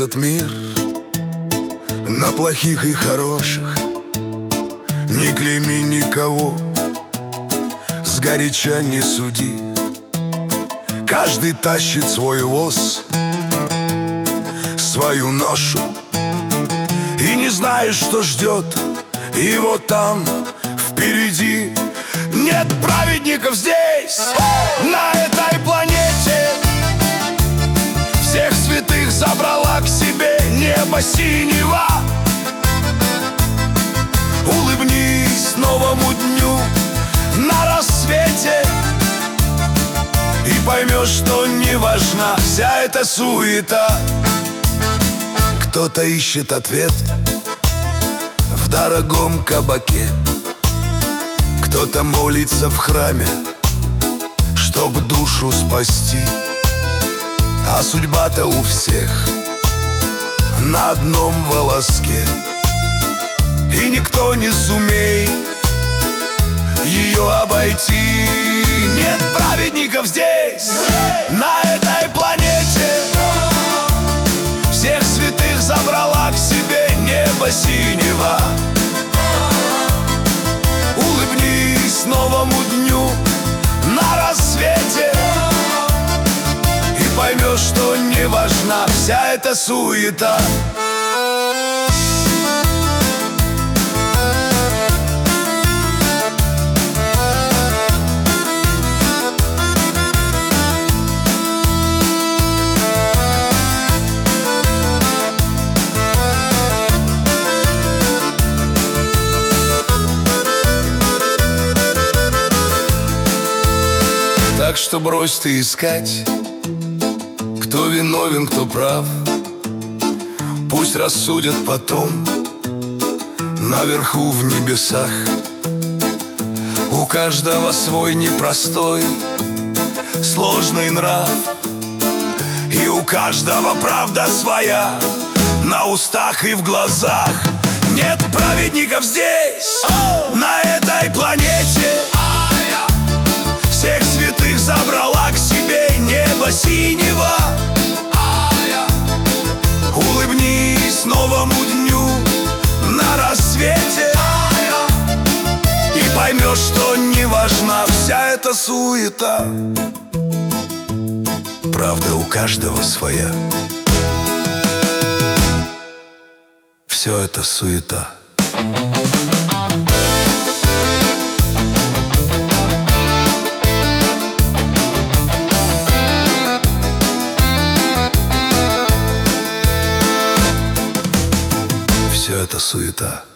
этот мир на плохих и хороших. Не клейми никого, сгоряча не суди. Каждый тащит свой воз, свою ношу, и не знаешь, что ждет его там впереди. Нет праведников здесь, на этой планете. Всех святых забрала к себе небо синего. Улыбнись новому дню на рассвете, и поймешь, что не важна вся эта суета. Кто-то ищет ответ в дорогом кабаке, кто-то молится в храме, чтоб душу спасти. А судьба-то у всех на одном волоске, и никто не сумеет ее обойти. Нет праведников здесь, на этой планете. Всех святых забрала к себе небо синего. Улыбнись новому дню на рассвете, и поймешь, что не важна вся эта суета. Так что брось ты искать, кто виновен, кто прав. Пусть рассудят потом наверху в небесах. У каждого свой непростой, сложный нрав, и у каждого правда своя на устах и в глазах. Нет праведников здесь, на этой планете. Всех святых забрала к себе небо синего. Улыбнись новому дню на рассвете, и поймешь, что не важна вся эта суета. Правда у каждого своя. Все это суета. Все это суета.